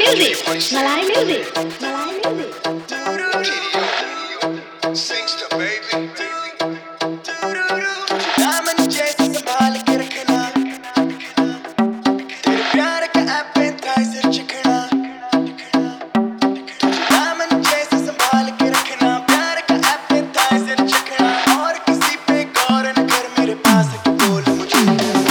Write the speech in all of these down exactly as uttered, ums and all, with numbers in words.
music, Malay music, Malay music. Sings to baby. दामन जैसे संभाल के रखना, तेरे प्यार का appetizer चखना। दामन जैसे संभाल के रखना, प्यार का appetizer चखना। और किसी पे गौर न कर, मेरे पास आके बोल मुझे।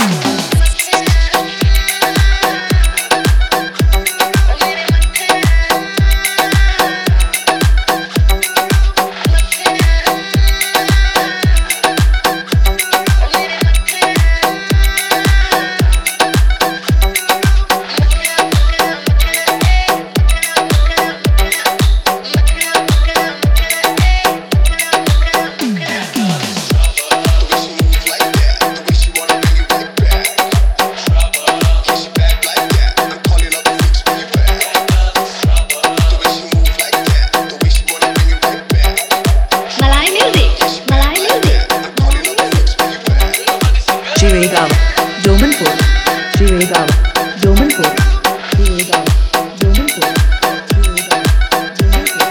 Chirigava, Domanpur, Chirigava, Domanpur, Chirigava, Domanpur, Chirigava, Domanpur.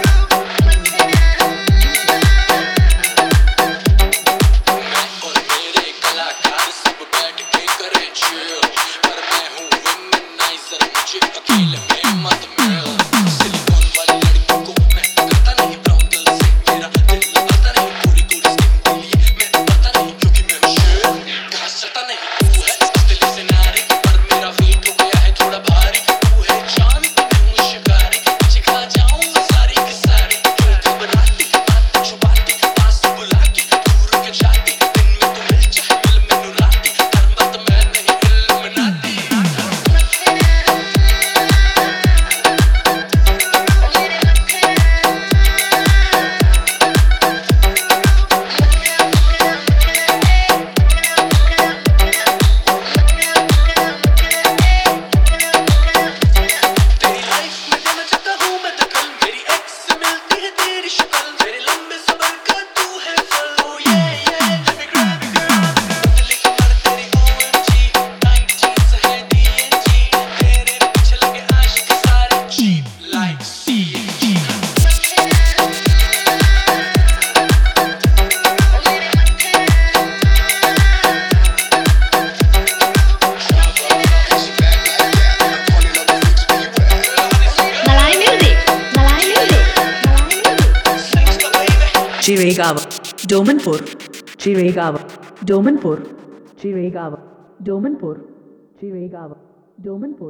और मेरे कलाकार सब बैठ के करे chill, पर मैं हूँ womanizer, मुझे अकेले में मत मिल। सिलिकॉन वाली लड़की को मैं करता नहीं brown girl से मेरा दिल लगाता नहीं, पूरी पूरी skin के लिए मैं पता नहीं, क्योंकि मैं हूँ शेर। घास चटा नहीं तू है दिल से नारी, पर मेरा वेट हो गया है थोड़ा भारी। तू है जान तो मैं हूँ शिकारी, तुझे खा जाऊंगा सारी की सारी। क्यों घबराती बात छुपाती, पास बुला के दूर के जाती। दिन में तो मिल चाहे मिल मैनू राती, पर मत मैं नहीं इल्लुमिनाती। तेरी लाइफ में देना चाहता हूँ मैं दखल, मेरी एक्स से मिलती है तेरी शक्ल। मेरे लंबे सफर का तू है फल। Oh yeah yeah, let me grab you girl। पतली कमर तेरी O M G, tight jeans है D N G, तेरे पीछे लगे आशिक सारे cheap like C N G। Malay music, Malay music, Malay music. Chirigava, Domanpur, Chirigava, Domanpur, Chirigava, Domanpur, Chirigava, Domanpur.